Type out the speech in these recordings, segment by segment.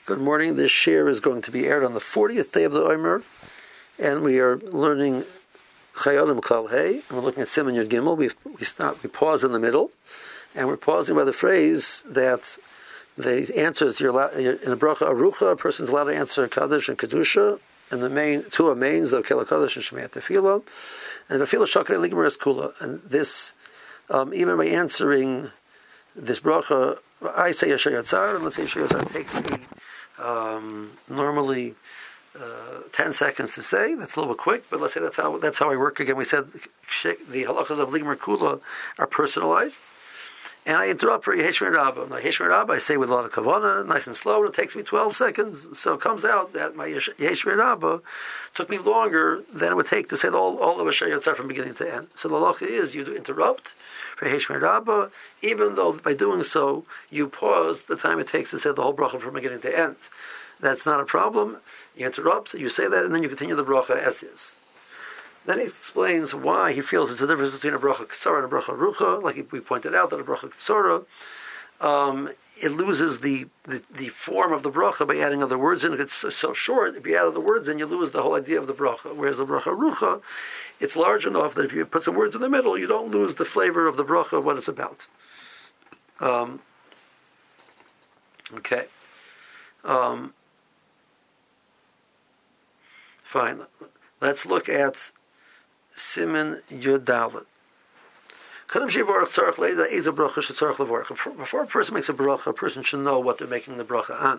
Good morning. This share is going to be aired on the 40th day of the Omer, and we are learning Chayolim Klal Hey, and we're looking at Siman Yud Gimel. We pause in the middle, and we're pausing by the phrase that the answers in a bracha arucha, a person's allowed to answer Kaddish and Kedusha, and the main two are mains of Kela Kaddish and Shemiyat Tefillah, and Tefillah Shakar Ligmer Es Kula. And this, even by answering this bracha, I say Yasher Yatzar, and let's say Yasher Yatzar takes me normally 10 seconds to say. That's a little bit quick, but let's say that's how I work. Again, we said the halachas of Ligmer Kula are personalized, and I interrupt for Yeshmer Rabba. My Yeshmer Rabba I say with a lot of kavanah, nice and slow. It takes me 12 seconds, so it comes out that my Yeshmer Rabba took me longer than it would take to say all of Yasher Yatzar from beginning to end. So the halacha is you do interrupt for Yeshmer Rabba, even though by doing so you pause the time it takes to say the whole bracha from beginning to end. That's not a problem. You interrupt, you say that, and then you continue the bracha as is. Then he explains why he feels it's a difference between a bracha ksara and a bracha rucha. Like we pointed out that a bracha ksara, it loses the form of the bracha by adding other words in it. It's so short, if you add other words in, you lose the whole idea of the bracha. Whereas the bracha rucha, it's large enough that if you put some words in the middle, you don't lose the flavor of the bracha of what it's about. Okay. Fine. Let's look at Siman Yud Dalet. Before a person makes a bracha, a person should know what they're making the bracha on.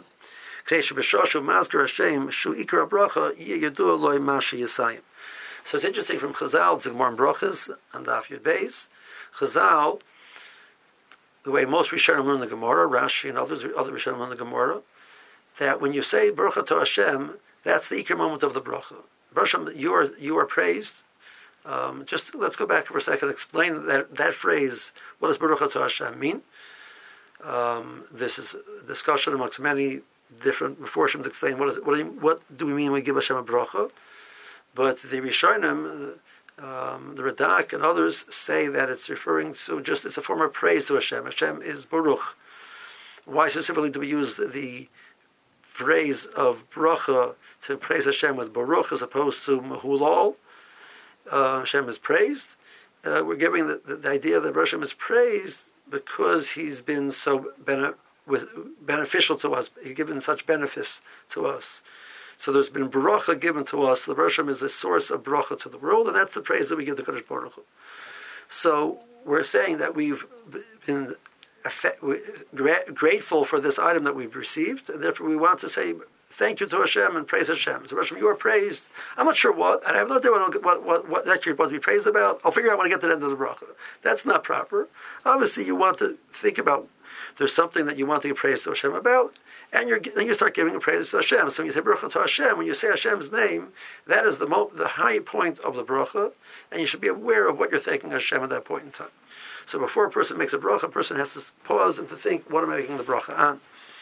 So it's interesting from Chazal, Zigmar and Brachas, and Daf Yud Beis. Chazal, the way most Rishonim learn the Gemara, Rashi and other Rishonim learn the Gemara, that when you say bracha to Hashem, that's the ikar moment of the bracha. Hashem, you are praised. Just let's go back for a second and explain that phrase. What does bracha to Hashem mean? This is a discussion amongst many different Meforshim to explain what do we mean when we give Hashem a bracha. But the Rishonim, the Radak and others say that it's referring to it's a form of praise to Hashem. Hashem is Baruch. Why specifically do we use the phrase of bracha to praise Hashem with Baruch as opposed to Mahulal? Hashem is praised. We're giving the idea that Hashem is praised because He's been so beneficial to us. He's given such benefits to us. So there's been bracha given to us. The Hashem is a source of bracha to the world, and that's the praise that we give to Kadosh Baruch Hu. So we're saying that we've been grateful for this item that we've received, and therefore we want to say thank you to Hashem and praise Hashem. So Hashem, you are praised. I'm not sure what, and I have no idea what actually you're supposed to be praised about. I'll figure out when I get to the end of the bracha. That's not proper. Obviously, you want to think about there's something that you want to give praise to Hashem about, and then you start giving a praise to Hashem. So when you say bracha to Hashem, when you say Hashem's name, that is the high point of the bracha, and you should be aware of what you're thanking Hashem at that point in time. So before a person makes a bracha, a person has to pause and to think, what am I making the bracha on?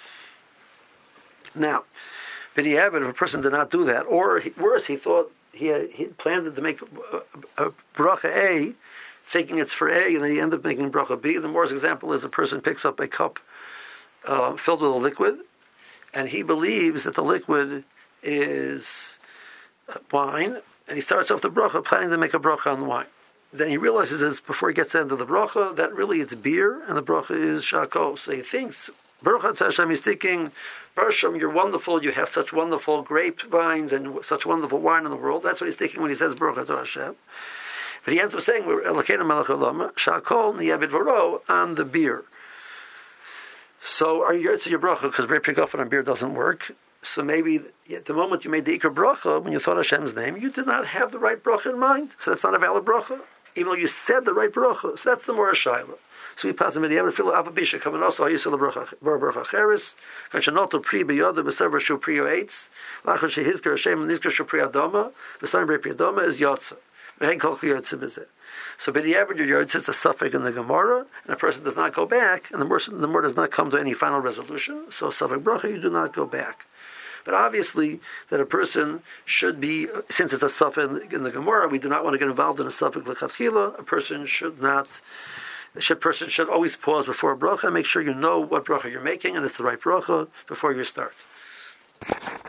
Now, but if a person did not do that, or worse, he thought he planned to make a bracha A, thinking it's for A, and then he ended up making bracha B. The worst example is a person picks up a cup filled with a liquid, and he believes that the liquid is wine, and he starts off the bracha planning to make a bracha on the wine. Then he realizes before he gets to the end of the bracha that really it's beer, and the bracha is shako. So he thinks, Baruch Hashem, he's thinking, Baruch Hashem, you're wonderful, you have such wonderful grapevines and such wonderful wine in the world. That's what he's thinking when he says Baruch Hashem. But he ends up saying, shakol niyabid varo, on the beer. So are you yotze your bracha, because break pikofen on beer doesn't work. So maybe at the moment you made the ikar bracha, when you thought Hashem's name, you did not have the right bracha in mind. So that's not a valid bracha, even though you said the right bracha. So that's the more shayla. So we pass the midiyav filo ababisha coming also. You said the bracha cheres. Kanshanoto pri beyoda b'sever shu pri yoetz. Lachar shehizker Hashem nizker shu pri adama. B'sayim pri adama is yotza. V'hen kol yotza b'zeh. So midiyav your yotza is the suffix in the Gemara, and a person does not go back, and the more does not come to any final resolution. So suffix bracha, you do not go back. But obviously, that a person should be, since it's a suffix in the Gemara, we do not want to get involved in a suffix l'chatchila. A person should always pause before a bracha and make sure you know what bracha you're making and it's the right bracha before you start.